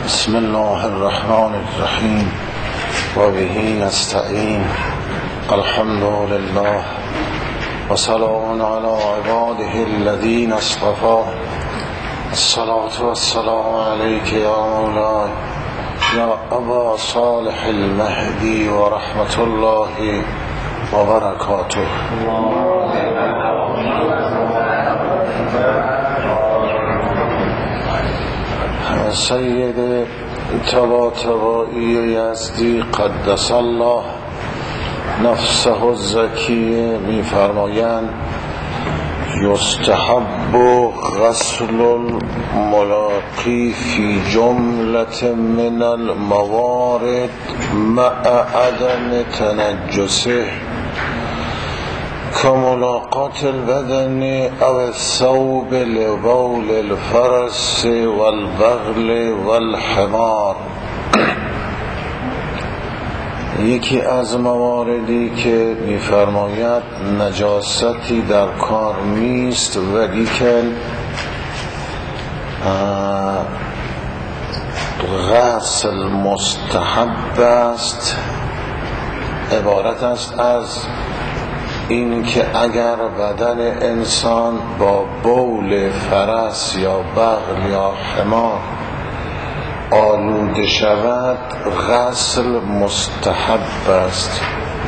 بسم الله الرحمن الرحیم و به نستعین. الحمد لله و سلام علی عباده الذین اصطفی. الصلاة والسلام علیک یا مولاي یا ابا صالح المهدی و رحمت الله و برکاته. سید طباطبایی یزدی قدس الله نفسه الزکیه می فرمایند یستحب غسل الملاقی فی جملة من الموارد مع عدم تنجسه كملاقات البدن او الثوب لبول الفرس والبغل والحمار. یکی از مواردی که می‌فرماید نجاستی در کار نیست ولیکن غسل مستحب است، عبارت است از این که اگر بدن انسان با بول فرس یا بغل یا حمار آلوده شود غسل مستحب است.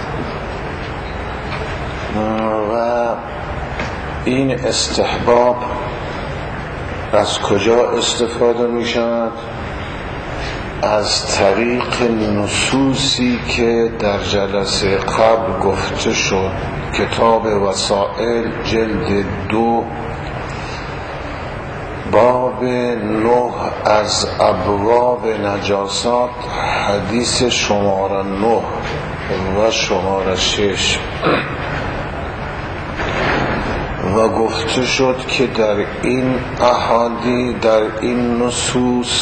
و این استحباب از کجا استفاده می شود؟ از طریق نصوصی که در جلسه قبل گفته شد. کتاب وسائل جلد 2 باب 9 از ابواب نجاسات حدیث شماره 9 و شماره 6 و گفته شد که در این احادیث، در این نصوص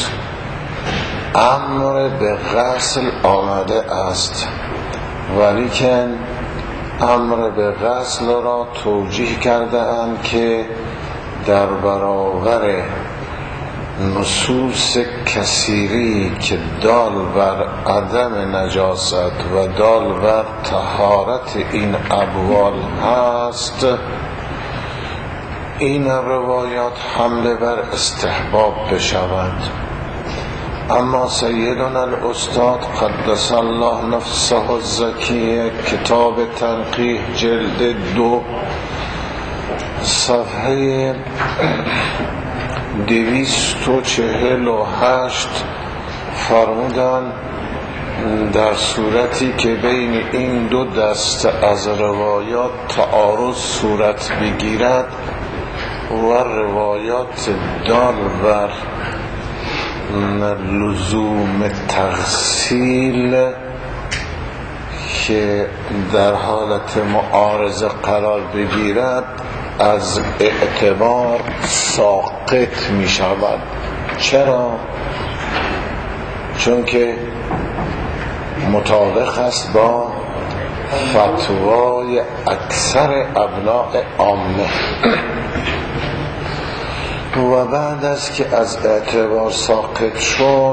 امر به غسل آمده است، ولیکن امر به غسل را توجیه کرده اند که در برابر نصوص کثیری که دال بر عدم نجاست و دال بر طهارت این ابوال هست، این روایات حمله بر استحباب بشوند. اما سیدنا الاستاد قدس الله نفسه الزکیه کتاب تنقیح جلد 2 صفحه 248 فرمودند در صورتی که بین این دو دست از روایات تعارض صورت بگیرد و روایات دال بر لزوم تغسیل که در حالت معارضه قرار بگیرد از اعتبار ساقط می شود. چرا؟ چون که مطابق است با فتوای اکثر ابناء عامه. و بعد از که از اعتبار ساقط شد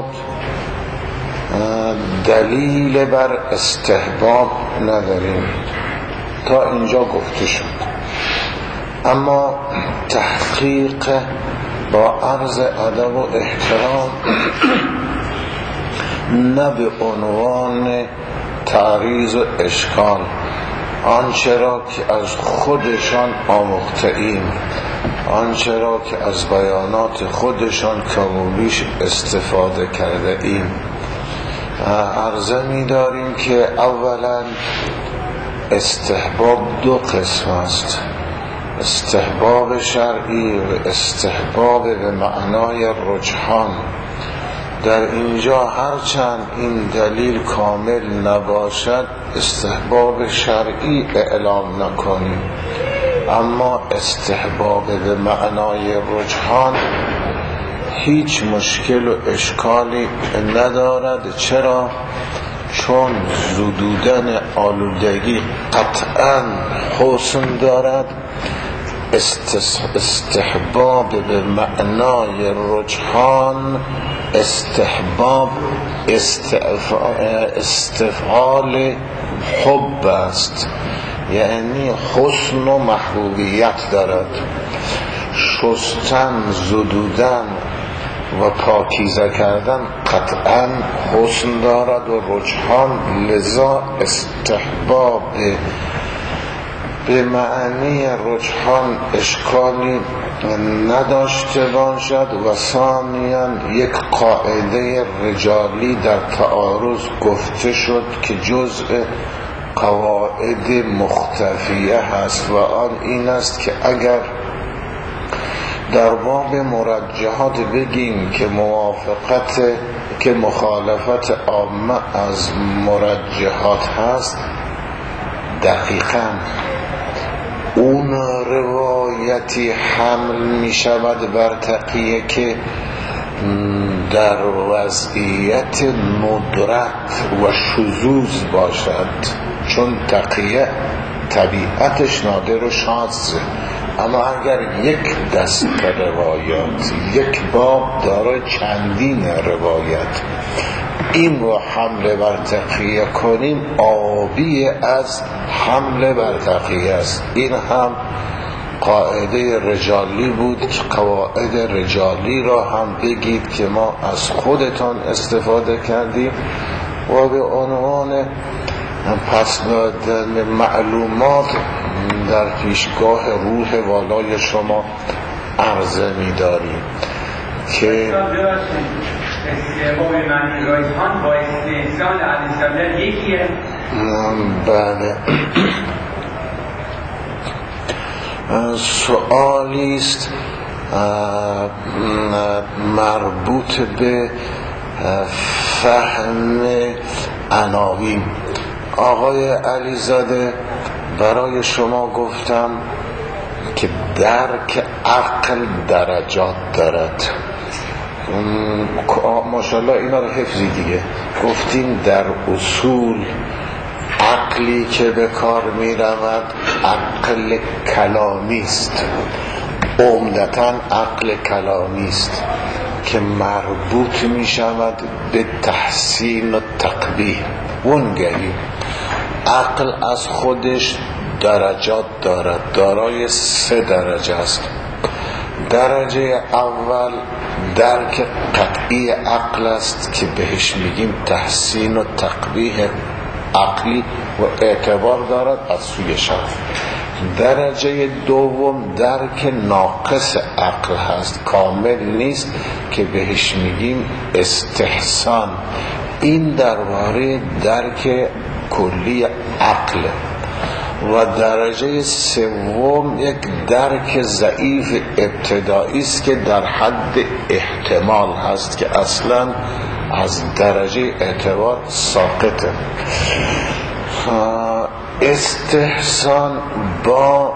دلیل بر استحباب نداریم. تا اینجا گفته شد. اما تحقیق با عرض ادب و احترام نه به عنوان تعریض و اشکال، آنچه را که از خودشان آموخته ایم، آنچه را که از بیانات خودشان کم و بیش استفاده کرده ایم، عرضه می داریم که اولا استحباب دو قسم است: استحباب شرعی و استحباب به معنای رجحان. در اینجا هرچند این دلیل کامل نباشد استحباب شرعی اعلام نکنیم، اما استحباب به معنای رجحان هیچ مشکل و اشکالی ندارد. چرا؟ چون زدودن آلودگی قطعا حسن دارد. استحباب به معنای رجحان استحباب استفعال حب است، یعنی حسن و محبوبیت دارد. شستن، زدودن و پاکیزه کردن قطعا حسن دارد و رجحان، لذا استحباب به معنی رجحان اشکالی نداشته باشد. و ثانیاً یک قاعده رجالی در تعارض گفته شد که جزء قواعد مختفیه هست و آن این است که اگر در باب مرجحات بگیم که مخالفت عامه از مرجحات هست، دقیقاً اون روایتی حمل می شود بر تقیه که در وضعیت ندرت و شذوذ باشد، چون تقیه طبیعتش نادر و شاذه. اما اگر یک دست روایات، یک باب داره چندین روایت، این رو حمله بر تقیه کنیم، آبی از حمله بر تقیه است. این هم قاعده رجالی بود که قواعد رجالی را هم بگید که ما از خودتان استفاده کردیم و به عنوان پس دادن معلومات در پیشگاه روح والای شما عرضه می داریم که استحباب معنی رجحان با استحسان علیه یکیه. بله. سؤالی است مربوط به فهم عناوین. آقای علیزاده، برای شما گفتم که درک عقل درجات دارد. ماشاءالله اینا رو حفظی دیگه. گفتیم در اصول عقلی که به کار می رود عقل کلامی است، عمدتاً عقل کلامی است که مربوط می شود به تحسین و تقبیح. اونگهی عقل از خودش درجات دارد، دارای 3 درجه است. درجه اول درک قطعی عقل است که بهش میگیم تحسین و تقبیح عقلی و اعتبار دارد از سوی شرع. درجه دوم درک ناقص عقل هست، کامل نیست، که بهش میگیم استحسان. این درباره درک کلی عقل. و درجه سوم یک درک ضعیف ابتدایی است که در حد احتمال هست که اصلا از درجه اعتبار ساقطه. استحسان با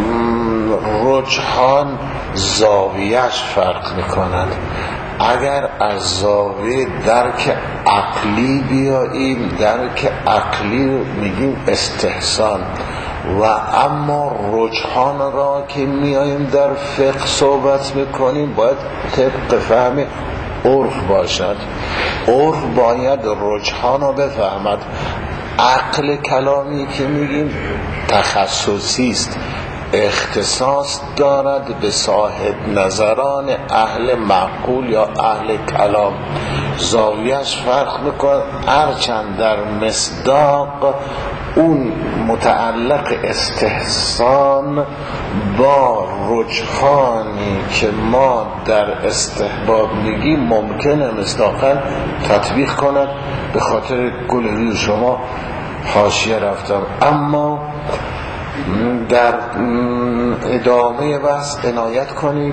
رجحان زاویهش فرق میکنند. اگر از زاویه درک عقلی بیاییم، درک عقلی رو میگیم استحسان. و اما رجحان را که میاییم در فقه صحبت میکنیم باید طبق فهم عرف باشد. عرف باید رجحان رو بفهمد. عقل کلامی که میگیم تخصصی است، اختصاص دارد به صاحب نظران اهل معقول یا اهل کلام. زاویهش فرق میکنه، هرچند در مصداق اون متعلق استحسان با رجحانی که ما در استحباب میگیم ممکنه مصداقا تطبیق کند. به خاطر گل شما حاشیه رفتم. اما در ادامه بحث عنایت کنید.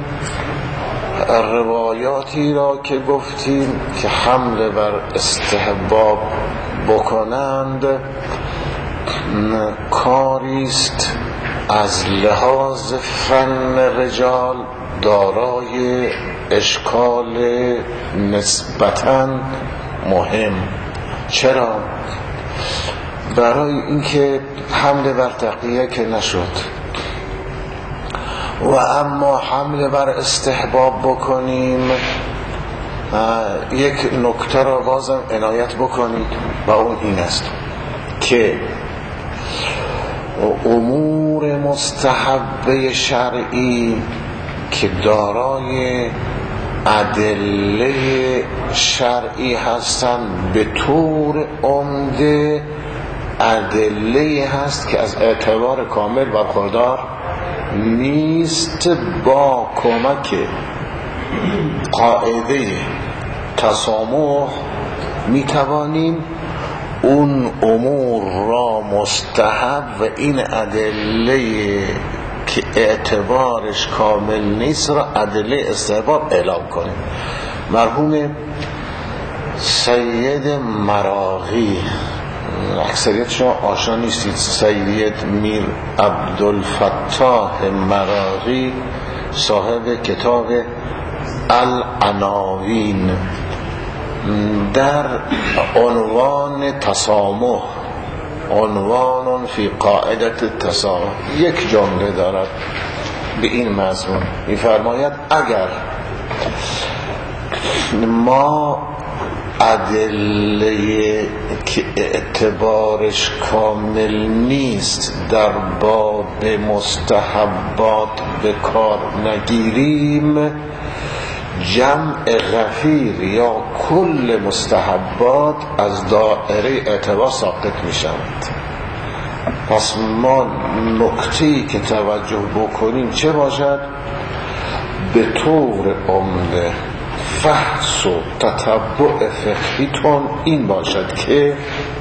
روایاتی را که گفتیم که حمله بر استحباب بکنند کاریست از لحاظ فن رجال دارای اشکال نسبتاً مهم. چرا؟ برای اینکه حمله بر تقیه که نشد و اما حمله بر استحباب بکنیم، یک نکته را بازم عنایت بکنید و اون این است که امور مستحبه شرعی که دارای ادله شرعی هستند به طور عمده ادله هست که از اعتبار کامل برخوردار نیست. با کمک قاعده تسامح میتوانیم اون امور را مستحب و این ادله که اعتبارش کامل نیست را ادله استحباب اعلام کنیم. مرحوم سید مراغی، اکثریت شما آشنا نیستید، سید میر عبدالفتاح مراغی صاحب کتاب العناوین در عنوان تسامح، عنوان فی قاعده تسامح، یک جمله دارد به این مضمون، می‌فرماید اگر ما ادله که اعتبارش کامل نیست در باب مستحبات به کار نگیریم، جمع غفیر یا کل مستحبات از دائره اعتبار ساقط می شود. پس ما نکته‌ای که توجه بکنیم چه باشد؟ به طور عمده فحص و تتبع فقهیتون این باشد که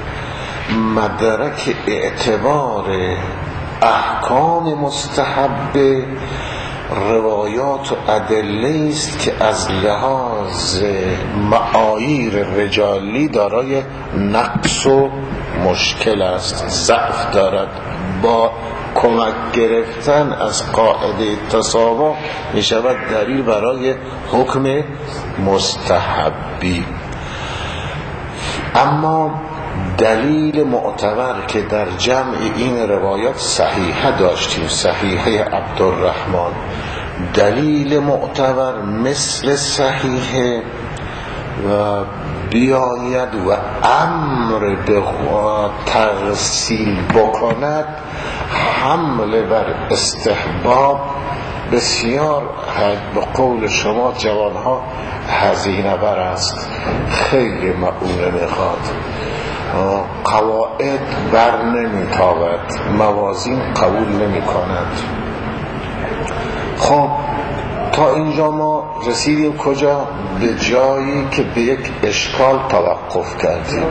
مدرک اعتبار احکام مستحبه روایات و ادله است که از لحاظ معاییر رجالی دارای نقص و مشکل است، ضعف دارد. با کمک گرفتن از قاعده تسامح می شود دلیل برای حکم مستحبی. اما دلیل معتبر که در جمع این روایات صحیحه داشتیم، صحیحه عبدالرحمن، دلیل معتبر مثل صحیحه و بیاید و امر به تغسیل بکند، حمله بر استحباب بسیار به قول شما جوانها هزینه بر است، خیلی معونه میخواد، قواعد بر نمیتابد، موازین قبول نمی کند. خب تا اینجا ما رسیدیم کجا؟ به جایی که به یک اشکال توقف کردیم.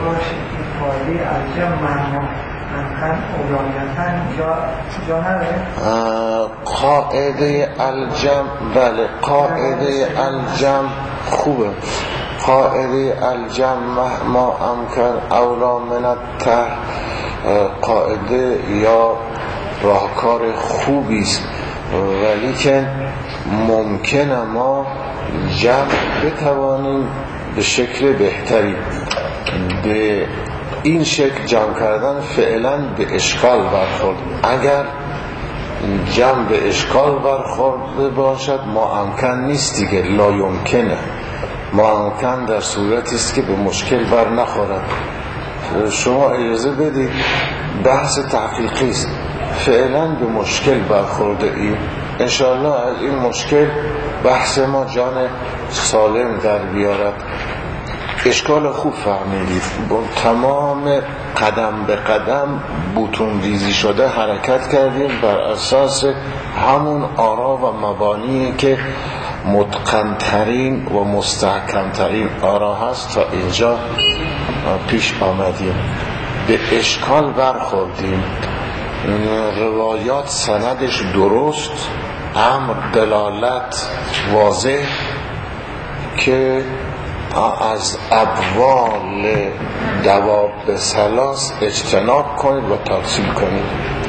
قاعده الجمع، بله قاعده الجمع خوبه، قاعده الجمع ما امکن اولا من التر، قاعده یا راهکار خوبی است، ولی که ممکنه ما جمع بتوانیم به شکل بهتری. به این شکل جمع کردن فعلا به اشکال برخورد. اگر جمع به اشکال برخورده باشد ممکن نیست دیگه، لا یمکنه. ممکن در صورتی است که به مشکل بر نخورد. شما اجازه بدید بحث تحقیقی است، فعلا به مشکل برخورده ایم، انشاءالله از این مشکل بحث ما جان سالم در بیارد. اشکال خوب فهمیدید، با تمام قدم به قدم بوتون ریزی شده حرکت کردیم بر اساس همون آرا و مبانی که متقن‌ترین و مستحکم‌ترین آرا هست. تا اینجا پیش آمدیم، به اشکال برخوردیم. روایات سندش درست، امر دلالت واضح که از ابوال دواب ثلاث اجتناب کنید و تفصیل کنید.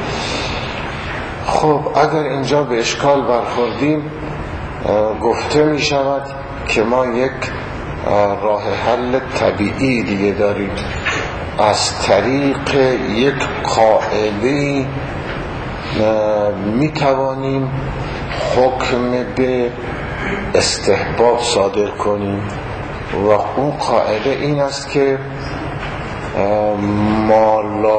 خب اگر اینجا به اشکال برخوردیم، گفته می شود که ما یک راه حل طبیعی دیگه داریم. از طریق یک قاعده می توانیم حکم به استحباب صادر کنیم. و اون قاعده این است که ما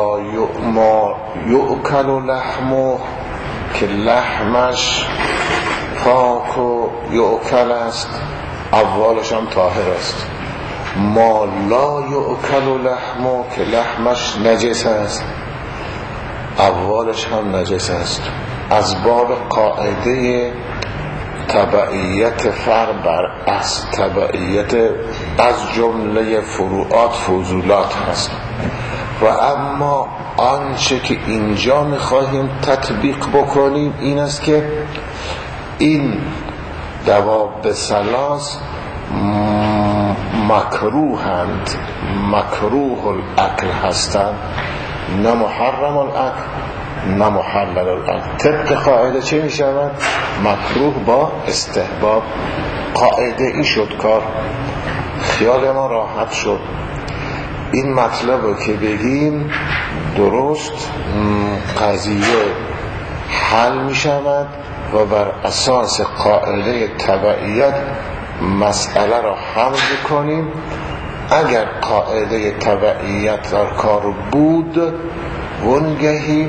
یؤکل لحمه، که لحمش پاک و یؤکل است، اولش هم طاهر است. ما لا یؤکل لحمه، که لحمش نجس است، اولش هم نجس است. از باب قاعده تبعیت فرع بر اصل، تبعیت از جمله فروعات فضولات هست. و اما آنچه که اینجا میخواهیم تطبیق بکنیم این است که این دواب ثلاث مکروهند، مکروه الاکل هستند، نه محرم الاکل نه محلل الاکل. طبق قاعده چه می شود؟ مکروه با استحباب. قاعده این شد کار، خیال ما راحت شد. این مطلب رو که بگیم درست قضیه حل می شود و بر اساس قاعده تبعیت مسئله را حل کنیم. اگر قاعده تبعیت در کار بود ونگهی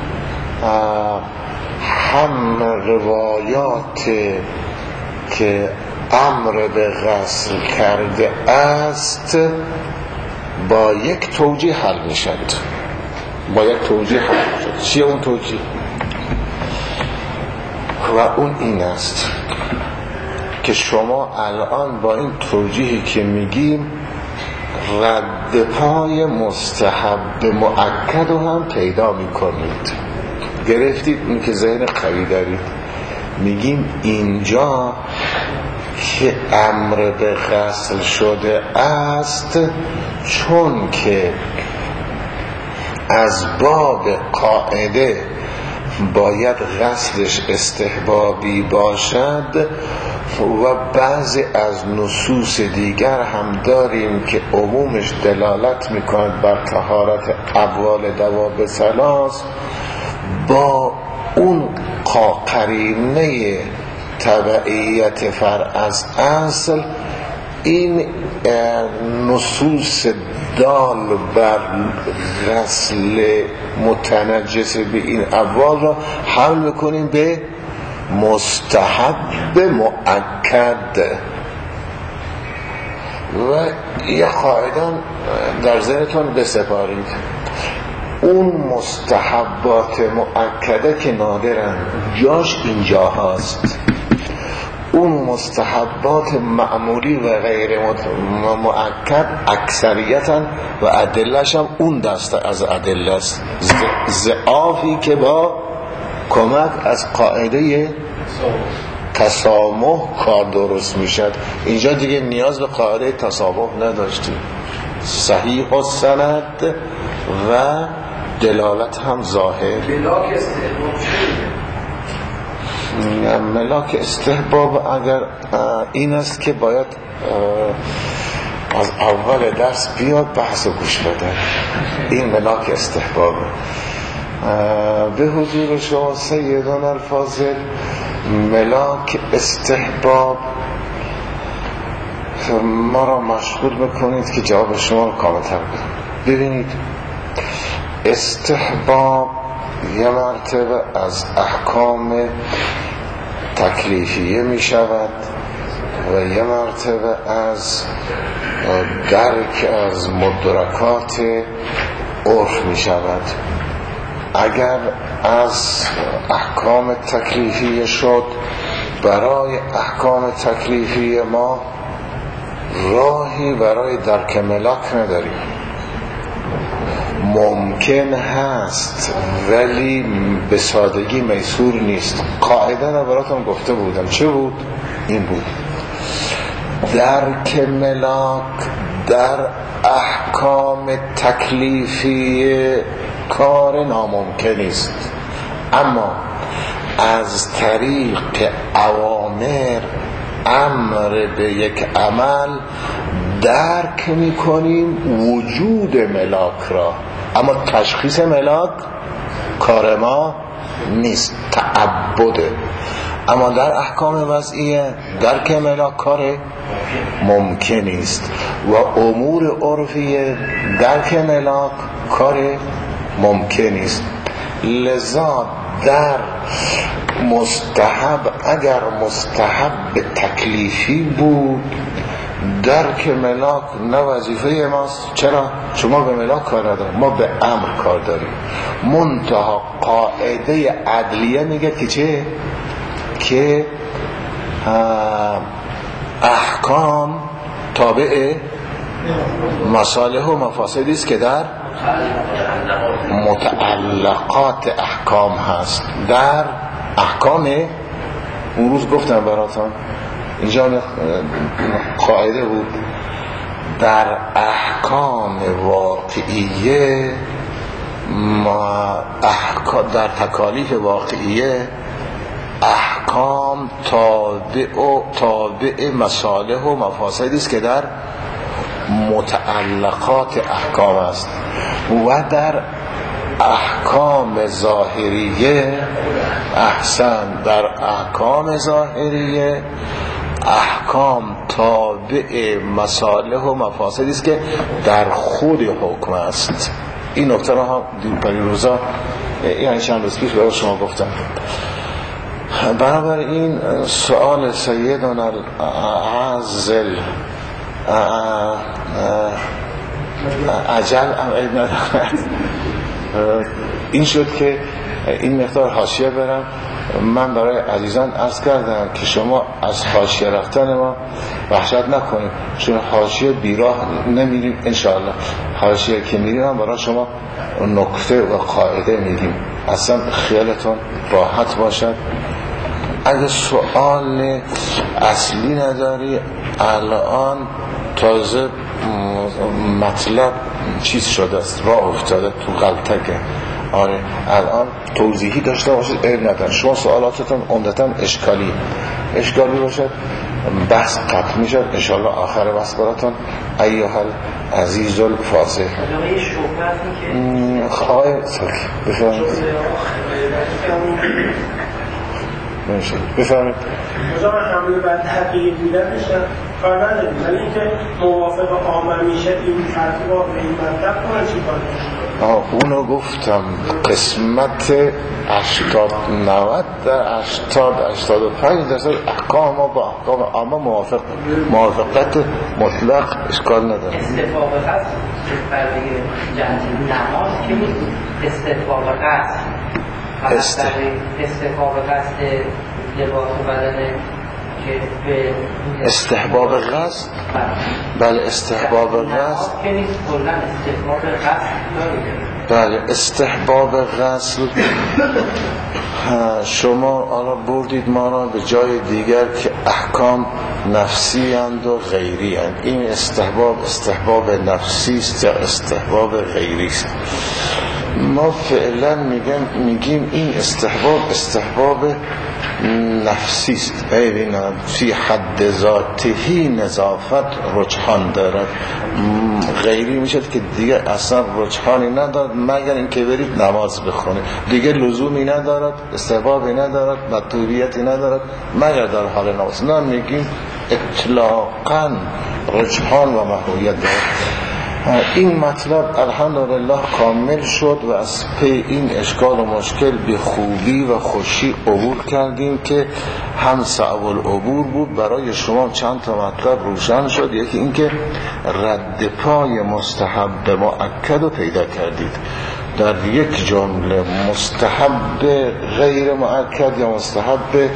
هم روایات که امر به غسل کرده است با یک توجیه حل می شد. با یک توجیه حل می شد. چیه اون توجیه؟ و اون این است که شما الان با این توجیهی که میگیم رد پای مستحب مؤکد رو هم پیدا میکنید. گرفتید؟ این که ذهن قوی دارید. میگیم اینجا که امر به غسل شده است، چون که از باب قاعده باید غسلش استحبابی باشد و بعضی از نصوص دیگر هم داریم که عمومش دلالت میکند بر طهارت ابوال دواب ثلاث. با اون قرینه تبعیت فرع از اصل این نصوص دال بر غسل متنجس به این ابوال را حمل میکنیم به مستحب مؤکد. و یه قاعده در ذهنتون بسپارید، اون مستحبات مؤکده که نادرن جاش اینجا هست. اون مستحبات معمولی و غیر مؤکد اکثریتا و ادله‌اش هم اون دسته از ادله است، ضعافی که با کمک از قاعده تسامح کار درست میشد. اینجا دیگه نیاز به قاعده تسامح نداشتیم، صحیح و سند و دلالت هم ظاهر. ملاک استحباب اگر این است که باید از اول درس بیاد بحث و گوش بده. این ملاک استحباب. به حضور شما سیدان الفاضل، ملاک استحباب ما را مشغول بکنید که جواب شما رو کامل‌تر بدم. ببینید، استحباب یه مرتبه از احکام تکلیفیه می شود و یه مرتبه از درک از مدرکات عرف می شود. اگر از احکام تکلیفیه شد، برای احکام تکلیفی ما راهی برای درک ملاک نداریم. ممکن هست ولی به سادگی میسور نیست. قاعده را براتون گفته بودم. چه بود؟ این بود: درک ملاک در احکام تکلیفی کار ناممکن است، اما از طریق اوامر امر به یک عمل درک میکنیم وجود ملاک را، اما تشخیص ملاک کار ما نیست، تعبده. اما در احکام وضعیه درک ملاک کار ممکنی است و امور عرفیه درک ملاک کار ممکنی است. لذا در مستحب، اگر مستحب تکلیفی بود درک ملاک نه وظیفه ماست. چرا؟ شما به ملاک کار نداریم، ما به امر کار داریم. منتها قاعده عدلیه میگه که چه؟ که احکام تابع مصالح و مفاسدی است که در متعلقات احکام هست. در احکام اون روز گفتم براتون اینجا قاعده بود، در احکام واقعیه در تکالیف واقعیه احکام تابع مصالح و مفاسدی است که در متعلقات احکام است. و در احکام ظاهریه در احکام ظاهریه احکام تابع مصالح و مفاسدی است که در خود حکم است. این نکته را هم روزا یعنی چند روز پیش برای شما گفتم. بنابراین سؤال سیدنا العزل عجل این شد که این مقدار حاشیه برم. من برای عزیزان عرض کردم که شما از حاشیه رفتن ما وحشت نکنید، چون حاشیه بیراه نمیریم. انشاءالله حاشیه که میریم هم برای شما نکته و قاعده میگیم، اصلا خیالتون راحت باشد. اگه سؤال اصلی نداری، الان تازه مطلب چیز شده است، راه افتاده تو غلطکه. آره الان توضیحی داشته باشید، علم ندارم. شما سوالاتتون عمدتاً اشکالی باشد، بحث قطع میشد. انشاءالله آخر بحث براتون ایها العزیز الفاضل. آقای بفرمایید. بفرمایید. مثلا حمله بر تحقیق بودن میشه کار نداریم، ولی اینکه موافق عامه میشه این ترتیب و این مطلب کنه چی کار؟ اونو گفتم قسمت 80-90-85% احکام ما با احکام عامه موافقت مطلق اشکال نداره. استفاق قصد برای جهت نماز که نیست، استفاق قصد استفاق قصد لباس و بدن که به استحباب غسل. بله استحباب غسل که نیست، کلا استفاق قصد بله استحباب غسل. شما آنها بردید ما را به جای دیگر که احکام نفسی اند و غیری اند. این استحباب نفسی است یا استحباب غیری است؟ ما فعلا میگیم این استحباب نفسی است. ببینید فی حد ذاتی نظافت رجحان دارد، غیری میشد که دیگه اصلا رجحانی ندارد مگر اینکه برید نماز بخونید، دیگه لزومی ندارد، استحبابی ندارد، مطلوبیتی ندارد مگر در حال نماز. نه میگیم اطلاقاً رجحان و محویت دارد. این مطلب الحمدلله کامل شد و از پی این اشکال و مشکل به خوبی و خوشی عبور کردیم که هم صعب العبور بود. برای شما چند تا مطلب روشن شد. یکی این که رد پای مستحب مؤکد رو پیدا کردید در یک جمله. مستحب غیر مؤکد یا مستحب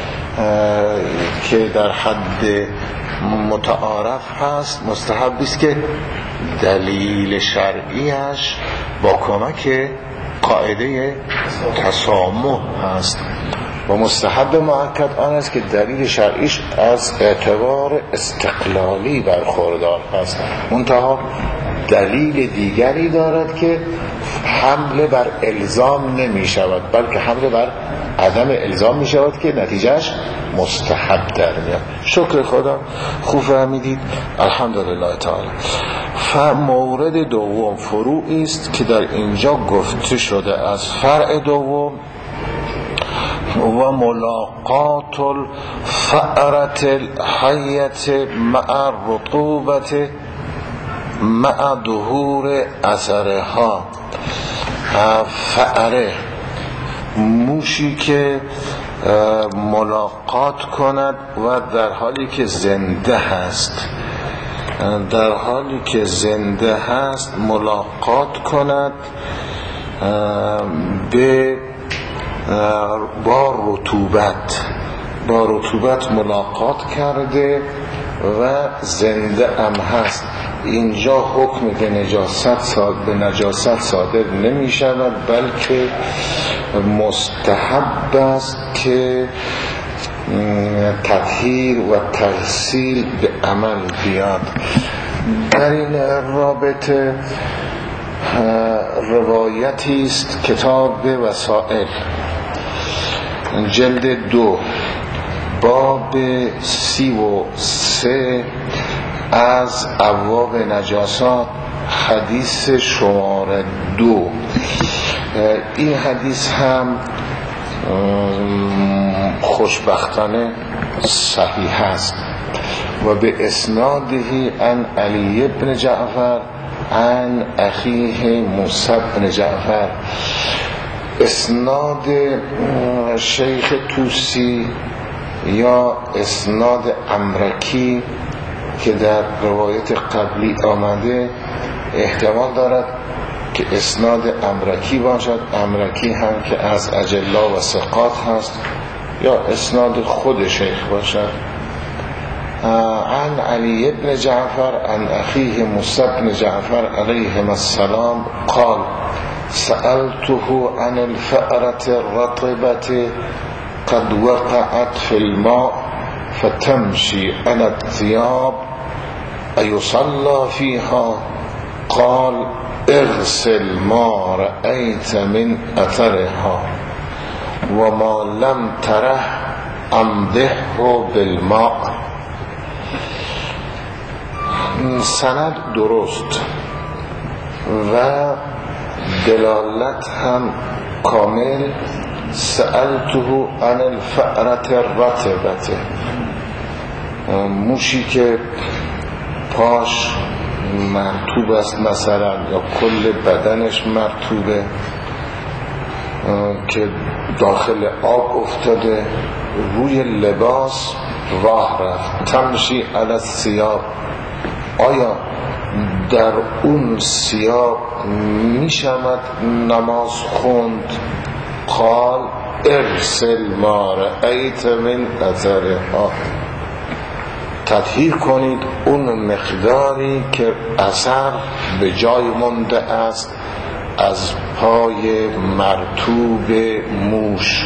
که در حد متعارف هست، مستحبی است که دلیل شرعیش با کمک قاعده تسامح هست و مستحب مؤکد آن است که دلیل شرعیش از اعتبار استقلالی برخوردار هست، منتها دلیل دیگری دارد که حمله بر الزام نمی شود بلکه حمله بر عدم الزام می شود که نتیجهش مستحب در میاد. شکر خدا خوب فهمیدید الحمدلله تعالی. مورد دوم فروعی است که در اینجا گفته شده از فرع دوم و ملاقات الفأرة الحیة مع الرطوبة مع ظهور اثرها. فأره موشی که ملاقات کند و در حالی که زنده هست، در حالی که زنده هست ملاقات کند با رطوبت ملاقات کرده و زنده ام هست. اینجا حکم به نجاست صادر نمی شود، بلکه مستحب است که تطهیر و تغسیل به عمل بیاد. در این رابطه روایتی است، کتاب وسائل جلد 2 باب 33 از ابواب نجاسات، حدیث شماره 2. این حدیث هم خوشبختانه صحیح است و به اسناده عن علی بن جعفر عن اخیه موسی بن جعفر. اسناد شیخ توسی یا اسناد امرکی که در روایت قبلی آمده احتمال دارد که اسناد امرکی باشد، امرکی هم که از اجلا و ثقات هست، یا اسناد خود شیخ باشد. عن علی بن جعفر عن اخیه موسی بن جعفر علیهم السلام قال سألته عن الفأرة الرطبة قد وقعت في الماء فتمشي على الثياب أيصلى فيها؟ قال اغسل ما رأيت من أثرها وما لم تره امضحه بالماء. سند درست و دلالت هم کامل. سألته عن الفأرة الرطبة، موشی که پاش مرطوب است مثلا یا کل بدنش مرطوبه که داخل آب افتاده، روی لباس راه رفت. تمشی علی الثیاب، آیا در اون ثیاب میشود نماز خوند؟ قال اغسل ما رأیت من اثرها، تطهیر کنید اون مقداری که اثر به جای مونده است از پای مرطوب موش.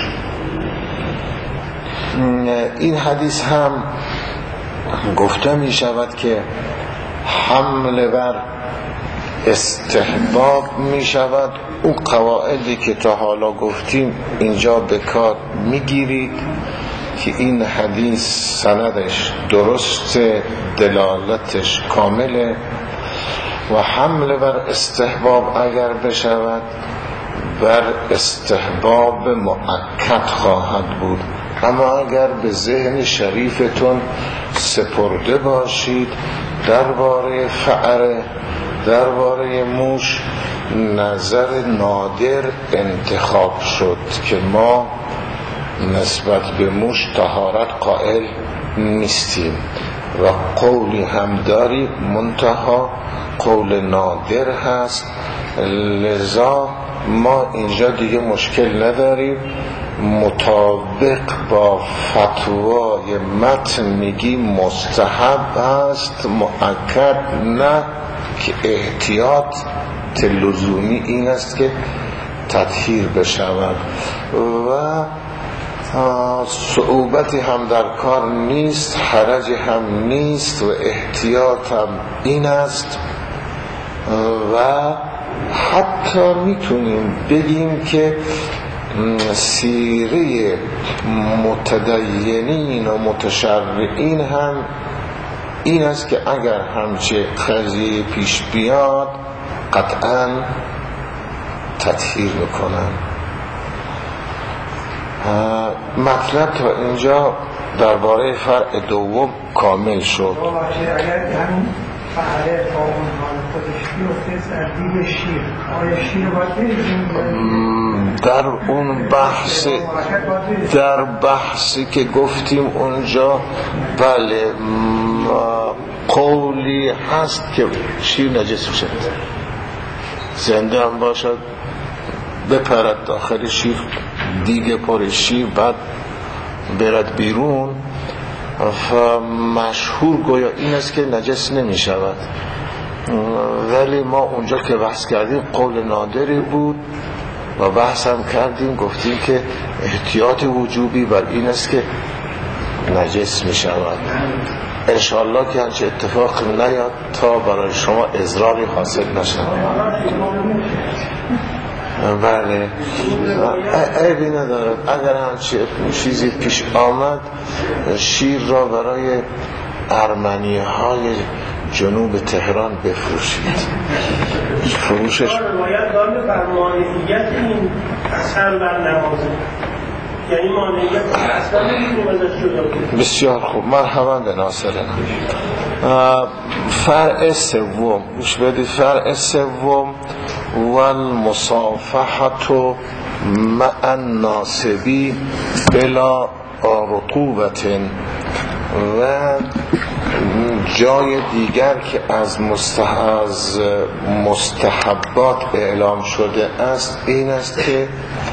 این حدیث هم گفته می شود که حمل بر استحباب می شود. اون قواعدی که تا حالا گفتیم اینجا به کار می گیرید که این حدیث سندش درست، دلالتش کامله و حمل بر استحباب اگر بشود بر استحباب مؤکد خواهد بود. اما اگر به ذهن شریفتون سپرده باشید درباره فأره، درباره موش، نظر نادر انتخاب شد که ما نسبت به موش طهارت قائل نیستیم و قولی هم داریم منتها قول نادر هست، لذا ما اینجا دیگه مشکل نداریم، مطابق با فتوای متن میگی مستحب است، مؤکد نه، که احتیاط لزومی این است که تطهیر بشود و صعوبتی هم در کار نیست، حرجی هم نیست و احتیاط هم این است. و حتی میتونیم بگیم که سیره متدینین و متشرعین هم این است که اگر همچه قضیه پیش بیاد قطعا تطهیر بکنن. مطلب تا اینجا درباره فرع دوم کامل شد. اگر همین فعله تا اون حال خودش بیفته در دید شیر، آیا شیر باید بریزیم؟ در بحثی که گفتیم اونجا بله قولی هست که شیر نجس میشه، زنده هم باشد بپرد داخل شیر، دیگه پر شیر بعد برد بیرون، مشهور گویا این است که نجس نمی شود. ولی ما اونجا که بحث کردیم قول نادری بود و بحث هم کردیم، گفتیم که احتیاط وجوبی بر این است که نجس می شود. انشاءالله که هنچه اتفاق نیاد تا برای شما اضراری حاصل نشد. بله عیبی ندارد اگر همچه چیزی پیش آمد شیر را برای ارمنی های جنوب تهران بفروشید. فروشش باید دارم بر مانعیت این اثر بر نمازه، یعنی مانعیت اصلا نمیتونیم ازش جدا کنیم. بسیار خوب، مرحبا به ناصرنا. فرع سوم گوش بدید. فرع سوم والمصافحة مع الناصبی بلا رطوبت، و جای دیگر که از مستحبات اعلام شده است این است که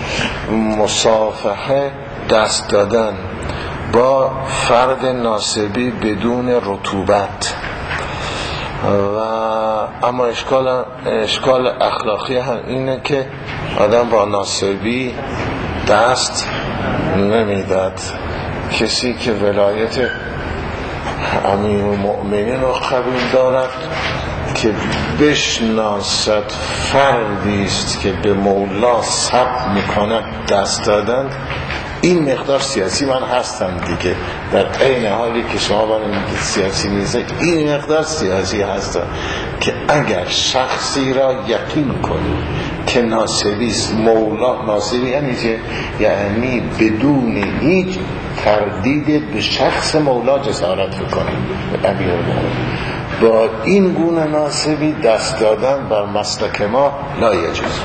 مصافحه دست دادن با فرد ناصبی بدون رطوبت. و اما اشکال اخلاقی هم اینه که آدم با ناصبی دست نمیداد. کسی که ولایت امیر المؤمنین رو قبول دارد که بشناسد فردی است که به مولا صبر میکند دست دادن، این مقدار سیاسی من هستم دیگه، در عین حالی که شما میگید سیاسی نیست، این مقدار سیاسی هستم که اگر شخصی را یقین کنی که ناصبی است، مولا ناصبی یعنی بدون هیچ تردید به شخص مولا جسارت بکنی، به امیرالمومنین با این گونه ناصبی دست دادن بر مسلک ما لا یجوز.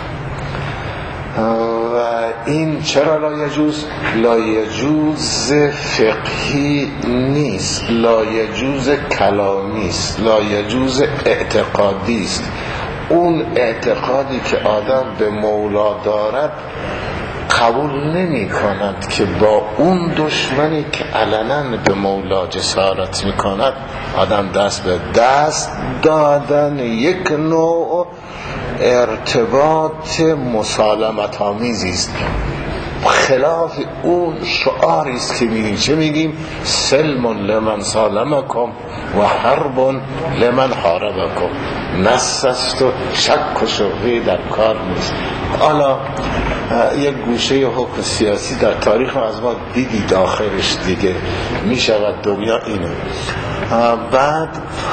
و این چرا لا یجوز؟ لا یجوز فقهی نیست، لا یجوز کلامی است، لا یجوز اعتقادی است. اون اعتقادی که آدم به مولا دارد قبول نمی کند که با اون دشمنی که علنا به مولا جسارت می کند آدم دست به دست دادن یک نوع ارتباط مسالمت آمیزی است، خلاف اون شعاری است که میگیم چه میگیم؟ سلم لمن سالمکم و حرب لمن حاربکم. نسست و شک و شبهه در کار نیست. حالا یک گوشه حکم سیاسی در تاریخ از ما دیدی داخلش دیگه میشود دنیا اینه. بعد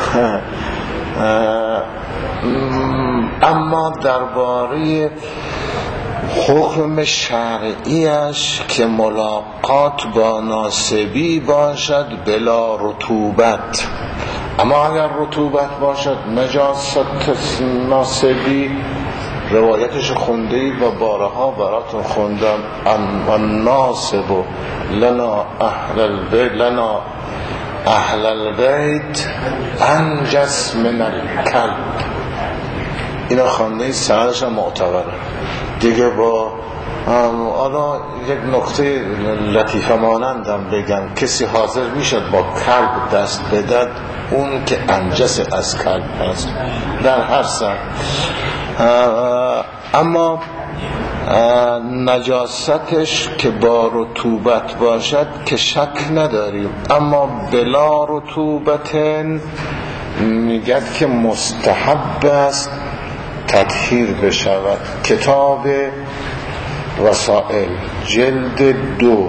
اما درباره حکم شرعیش که ملاقات با ناصبی باشد بلا رطوبت، اما اگر رطوبت باشد نجاست ناصبی، روایتش خونده‌ای و بارها براتون خوندم. الناصب لنا اهل البیت انجس من الکلب. اینا خوانده سندش هم معتبره دیگه. با آنها یک نکته لطیفه مانندم بگم، کسی حاضر میشد با کلب دست بدد اون که انجس از کلب هست در هر سر. اما نجاستش که با رطوبت باشد که شک نداریم، اما بلا رطوبت میگد که مستحب است تطهیر بشود. کتاب وسائل جلد 2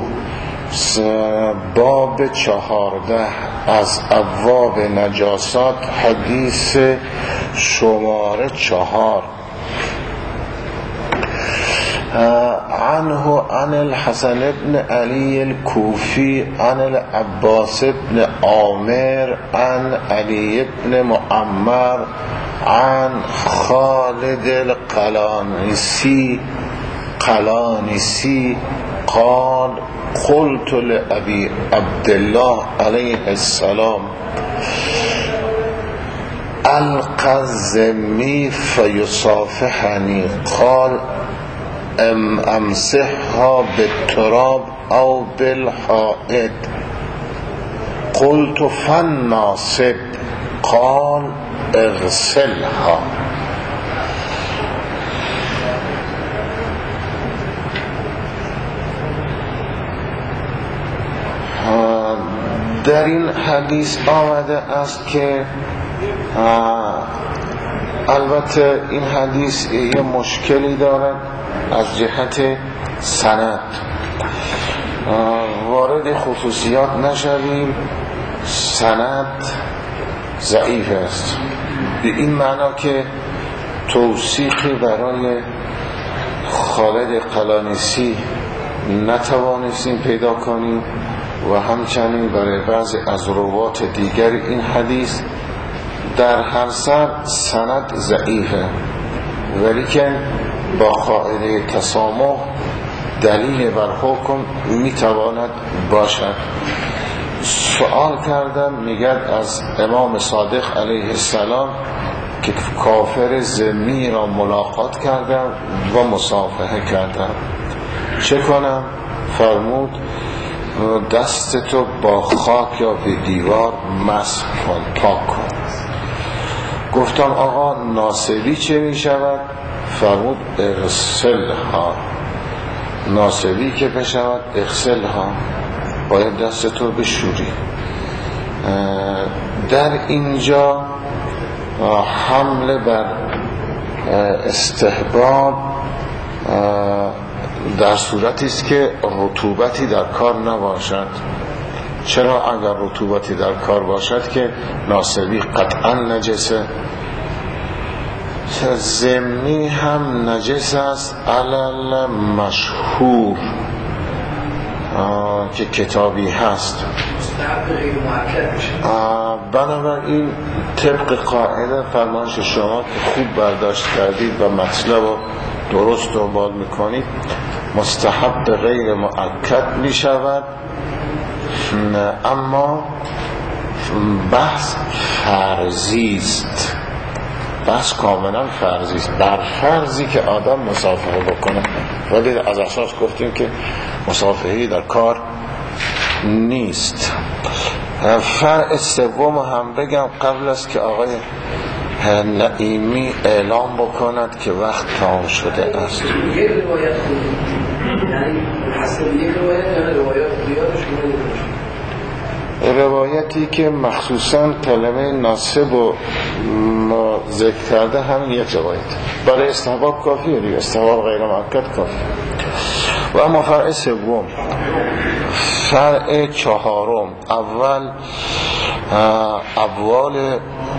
باب 14 از ابواب نجاسات حدیث شماره 4 عنه عن الحسن بن علي الكوفي عن العباس بن عامر عن علي بن معمر عن خالد القلانسي قال قلت لأبي عبد الله عليه السلام ألقى الذمي فيصافحني قال امسحها بالتراب أو بالحائط قلت فالناصب قال اغسلها. در این حدیث آمده است که البته این حدیث یه مشکلی دارد از جهت سند. وارد خصوصیات نشویم، سند ضعیف است، به این معنا که توثیقی برای خالد قلانسی نتوانستیم پیدا کنیم و همچنین برای بعضی از روات دیگر این حدیث. در هر سند ضعیفه، ولیکن با قاعده تسامح دلیل بر حکم میتواند باشد. سوال کردم، میگد از امام صادق علیه السلام که کافر ذمی را ملاقات کردم و مصافحه کردم، چه کنم؟ فرمود دستتو با خاک یا به دیوار مسح کن، پاک کن. گفتم آقا ناصبی چه می شود؟ فرمود اغسلها. ناصبی که بشود اغسلها، باید دستتو بشوری. در اینجا حمله بر استحباب در صورتی است که رطوبتی در کار نباشد. چرا اگر رطوبتی در کار باشد که ناصبی قطعا نجسه، ذمی هم نجس است علل مشهور که کتابی هست. بنابراین طبق قاعده فرمایش شما که خوب برداشت کردید و مطلب رو درست دنبال میکنید، مستحب غیر مؤکد میشود. اما بحث فرضی است، بحث کاملا فرضی است، بر فرضی که آدم مصافحه بکنه. ولی از اساس گفتیم که مصافحه در کار نیست. فرع سوم هم بگم قبل است که آقای نعیمی اعلام بکند که وقت تمام شده است. یک روایت یعنی حسب یک روایت روایتی که مخصوصا کلمه ناصب و ذکر کرده همین یک روایت برای استحباب کافیه دیگه، استحباب غیر مؤکد کافی. و اما فرع سوم، فرع چهارم، اول ابوال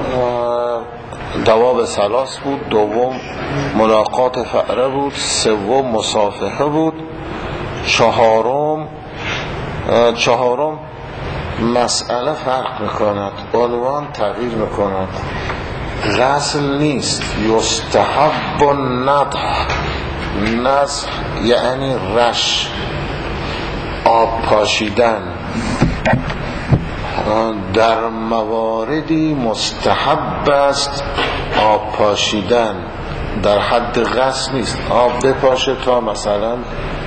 دواب ثلاث بود، دوم ملاقات فأره بود، سوم مصافحه بود، چهارم مسئله فرق میکند، عنوان تغییر میکند. غسل نیست، یستحب النضح. نضح یعنی رش، آب پاشیدن. در مواردی مستحب است آب پاشیدن، در حد غسل نیست. آب بپاشه تا مثلا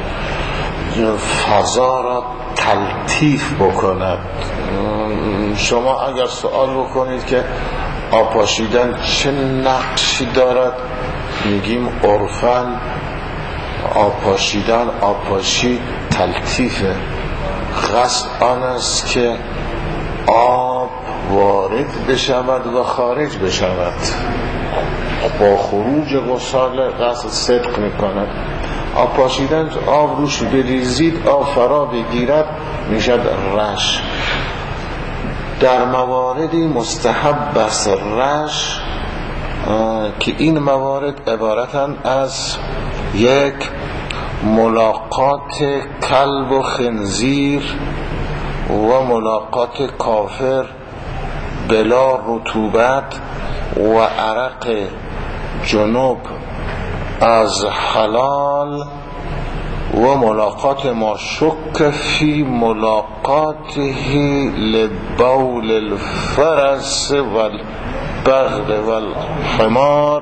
فضا را تلطیف بکند. شما اگر سوال بکنید که آب پاشیدن چه نقشی دارد، میگیم عرفاً آب پاشیدن، آب پاشی تلطیفه. غسل آن است که آب وارد بشود و خارج بشود، با خروج غسل غسل صدق میکند. آب پاشیدن آب روش بریزید آب فرا بگیرد میشد رش. در مواردی مستحب است رش که این موارد عبارتن از یک ملاقات کلب و خنزیر و ملاقات کافر بلا رطوبت و عرق جنوب از حلال و ملاقات ما شک فی ملاقاته لبول الفرس و البغل و الحمار.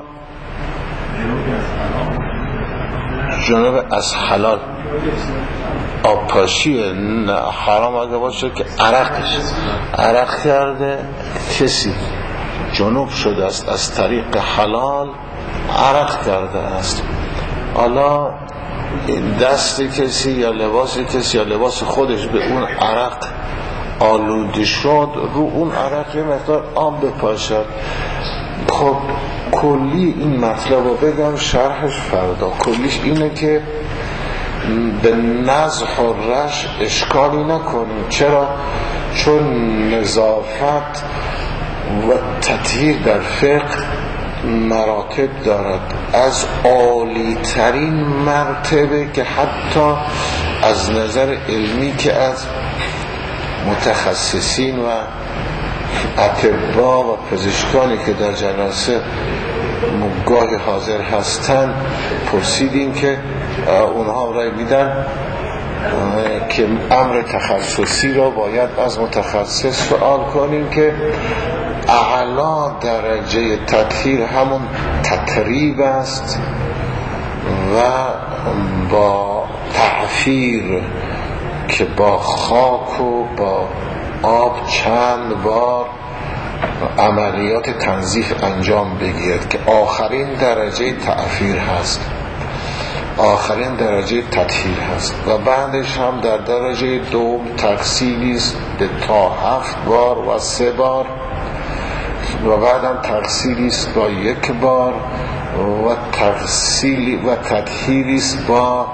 جنوب از حلال آبپاشیه، حرام اگه باشه که عرق کرده کسی جنوب شده است از طریق حلال، عرق کرده است. حالا دست کسی یا لباس کسی یا لباس خودش به اون عرق آلوده شد، رو اون عرق یه مقدار آب بپاشد. خب کلی این مطلب رو بگم، شرحش فردا. کلیش اینه که به نزح و رش اشکالی نکنیم. چرا؟ چون نظافت و تطهیر در فقه مراتب دارد، از عالی ترین مرتبه که حتی از نظر علمی که از متخصصین و اطباء و پزشکانی که در جلسه گاهی حاضر هستند پرسیدیم که اونها رای میدن که امر تخصصی را باید از متخصص سوال کنیم که اعلا درجه تطهیر همون تطریب است و با تعفیر که با خاک و با آب چند بار عملیات تنظیف انجام بگیرد که آخرین درجه تعفیر هست، آخرین درجه تطهیر هست. و بعدش هم در درجه دوم تغسیلی است به تا 7 بار و 3 بار و بعدم تغسیلی است با 1 بار و تغسیلی و تطهیری است با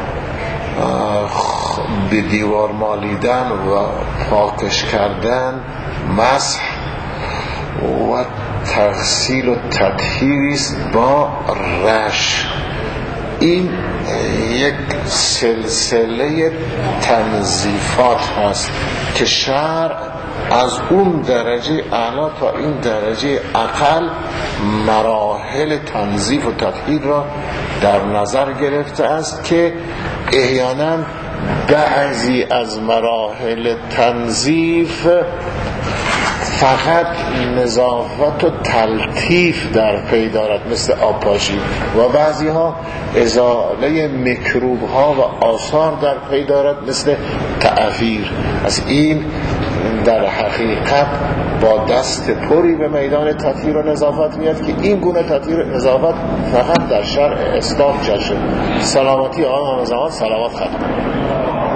به دیوار مالیدن و پاکش کردن، مسح و تغسیل و تطهیری است با رش. این یک سلسله تنظیفات هست که شرع از اون درجه اعلا تا این درجه اقل مراحل تنظیف و تطهیر را در نظر گرفته است که احیانا بعضی از مراحل تنظیف فقط نظافت و تلطیف در پی دارد مثل آبپاشی و بعضی ها ازاله میکروب ها و آثار در پی دارد مثل تعفیر. از این در حقیقت با دست پری به میدان تطهیر و نظافت میاد که این گونه تطهیر و نظافت فقط در شرع اسلام جاشه. سلامتی آن زمان سلامت ختم.